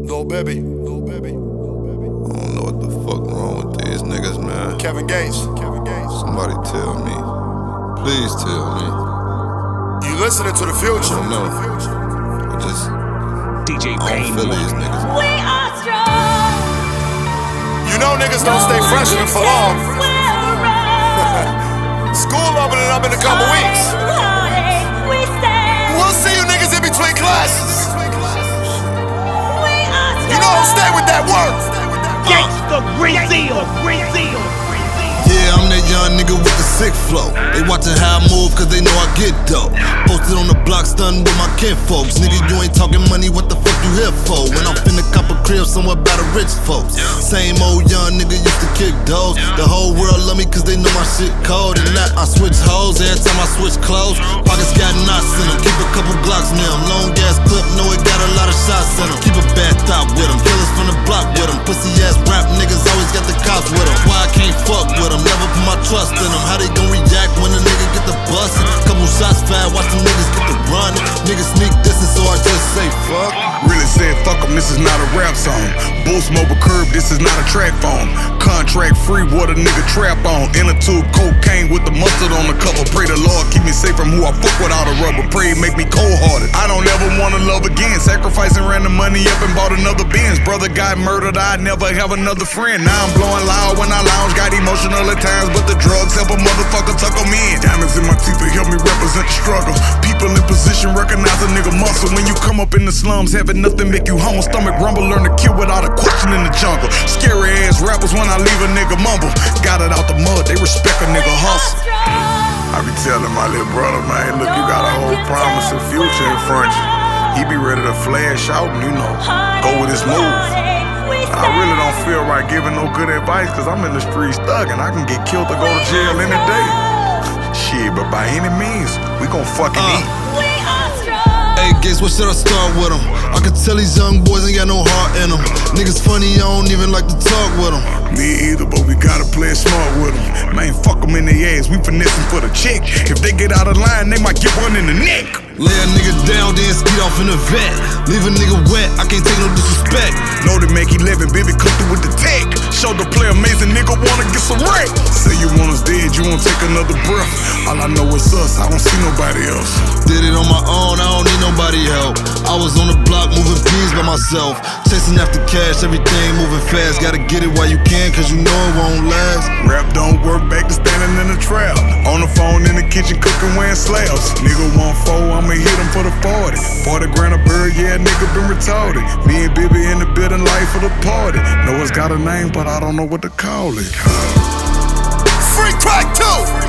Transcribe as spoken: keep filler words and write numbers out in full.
Lil Baby. Lil Baby. I don't know what the fuck wrong with these niggas, man. Kevin Gates. Kevin Gates. Somebody tell me. Please tell me. You listening to the future? I don't know. I just D J I don't feel these niggas. We are strong. You know niggas don't stay freshmen for long. School opening up in a couple weeks. We'll see you niggas in between classes. You know who stay with that work. Gangsta Brazil, Brazil. Yeah, I'm that young nigga with the sick flow. They watchin' how I move cause they know I get dope. Posted on the block, stunning with my kinfolks. Nigga, you ain't talking money, what the fuck you here for? When I'm finna cop a crib somewhere by the rich folks. Same old young nigga used to kick doors. The whole world love me cause they know my shit cold. And now I switch hoes every time I switch clothes. Pockets got knots in them, keep a couple Glocks near them. Long gas clip, know it got a lot of shots in them. Keep a bad thought with them, killers from the block with them. Pussy ass rap niggas always got the cops with them. Why I can't fuck with them, never put my trust in them. How they gon' react when a nigga get the bustin'? Couple shots fired, watch them niggas get the running. Niggas sneak distance, so I just say fuck. Really said fuck em, this is not a rap song. Boost mobile curb, this is not a track phone. Contract free, what a nigga trap on. Inner tube cocaine with the mustard on the cover. Pray the Lord keep me safe from who I fuck without a rubber. Pray make me cold hearted. I don't ever wanna love again. Sacrificing ran the money up and bought another Benz. Brother got murdered, I'd never have another friend. Now I'm blowing loud when I lounge. Got emotional at times, but the drugs help a motherfucker tuck them in. Diamonds in my teeth, they help me represent the struggle. People in position recognize a nigga muscle. When you come up in the slums, having nothing make you humble. Stomach rumble, learn to kill without a question in the jungle. Scary ass rappers when I leave a nigga mumble. Got it out the mud, they respect a nigga hustle. I be telling my little brother, man, look, you got a whole promise and future in front of you. He be ready to flash out and, you know, go with his move. I really don't feel right giving no good advice, cause I'm in the streets thuggin'. I can get killed or go to jail any day. Shit, but by any means, we gon' fucking uh. eat. Hey, Gates, what should I start with them? I can tell these young boys ain't got no heart in them. Niggas funny, I don't even like to talk with them. Me either, but we gotta play it smart with them. Man, fuck them in the ass, we finessing for the chick. If they get out of line, they might get one in the neck. Lay a nigga down, then skeet off in the vet. Leave a nigga wet, I can't take no disrespect. Know to make eleven, baby, come through with the tech. Show the play amazing, nigga wanna get some wreck. Say you want us dead, you won't take another breath. All I know is us, I don't see nobody else. Did it on my own, I don't need nobody help. I was on the block moving peas by myself. Chasing after cash, everything moving fast. Gotta get it while you can, cause you know it won't last. Rap don't work, back to standing in the trap. On the phone in the kitchen cooking, wearing slabs. Nigga want four, I'ma hit him for the forty. forty grand a bird, yeah, nigga been retarded. Me and Bibby in the building, life of the party. Know it's got a name, but I don't know what to call it. Free crack too.